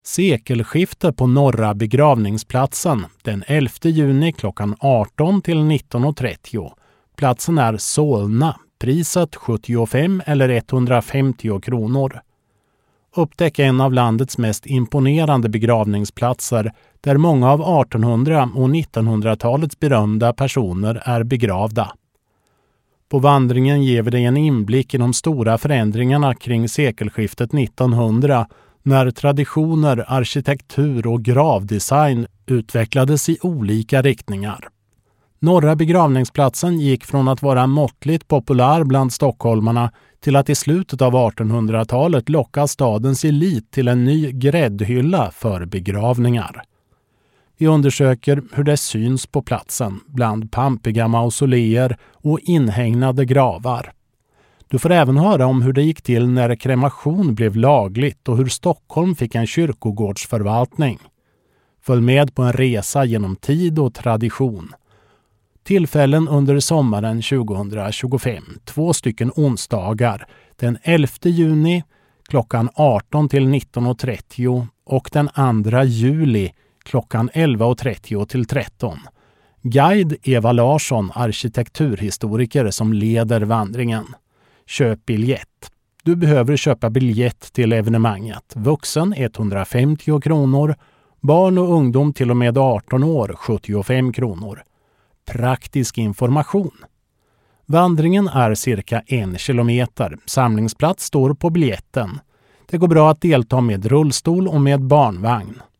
Sekelskifte på Norra begravningsplatsen den 11 juni klockan 18 till 19.30. Platsen är Solna. Priset 75 eller 150 kronor. Upptäck en av landets mest imponerande begravningsplatser där många av 1800- och 1900-talets berömda personer är begravda. På vandringen ger vi dig en inblick i de stora förändringarna kring sekelskiftet 1900 när traditioner, arkitektur och gravdesign utvecklades i olika riktningar. Norra begravningsplatsen gick från att vara måttligt populär bland stockholmarna till att i slutet av 1800-talet locka stadens elit till en ny gräddhylla för begravningar. Vi undersöker hur det syns på platsen bland pampiga mausoleer och inhägnade gravar. Du får även höra om hur det gick till när kremation blev lagligt och hur Stockholm fick en kyrkogårdsförvaltning. Följ med på en resa genom tid och tradition. Tillfällen under sommaren 2025, 2 stycken onsdagar, den 11 juni klockan 18 till 19.30 och den 2 juli klockan 11.30 till 13. Guide Eva Larsson, arkitekturhistoriker som leder vandringen. Köp biljett. Du behöver köpa biljett till evenemanget. Vuxen 150 kronor, barn och ungdom till och med 18 år 75 kronor. Praktisk information. Vandringen är cirka 1 kilometer. Samlingsplats står på biljetten. Det går bra att delta med rullstol och med barnvagn.